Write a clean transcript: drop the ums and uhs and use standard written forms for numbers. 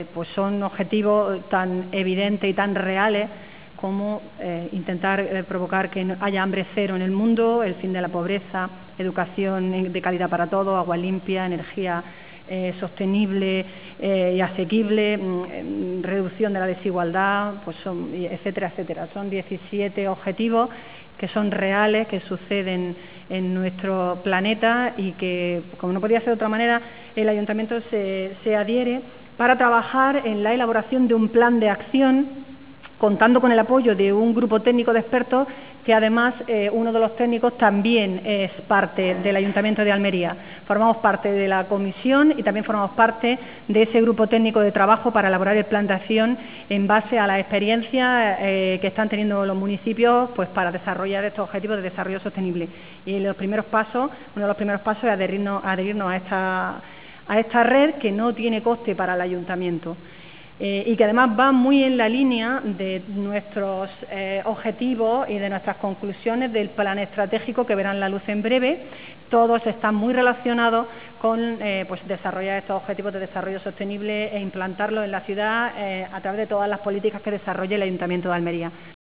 pues son objetivos tan evidentes y tan reales como intentar provocar que no haya hambre cero en el mundo, el fin de la pobreza, educación de calidad para todos, agua limpia, energía sostenible y asequible, reducción de la desigualdad, pues etcétera, etcétera. Son 17 objetivos que son reales, que suceden en nuestro planeta y que, como no podía ser de otra manera, el Ayuntamiento se adhiere para trabajar en la elaboración de un plan de acción, contando con el apoyo de un grupo técnico de expertos que, además, uno de los técnicos también es parte del Ayuntamiento de Almería. Formamos parte de la comisión y también formamos parte de ese grupo técnico de trabajo para elaborar el plan de acción en base a las experiencias que están teniendo los municipios, pues, para desarrollar estos objetivos de desarrollo sostenible. Y uno de los primeros pasos es adherirnos a esta red, que no tiene coste para el Ayuntamiento. Y que además va muy en la línea de nuestros objetivos y de nuestras conclusiones del plan estratégico que verán la luz en breve. Todos están muy relacionados con pues desarrollar estos objetivos de desarrollo sostenible e implantarlos en la ciudad a través de todas las políticas que desarrolle el Ayuntamiento de Almería.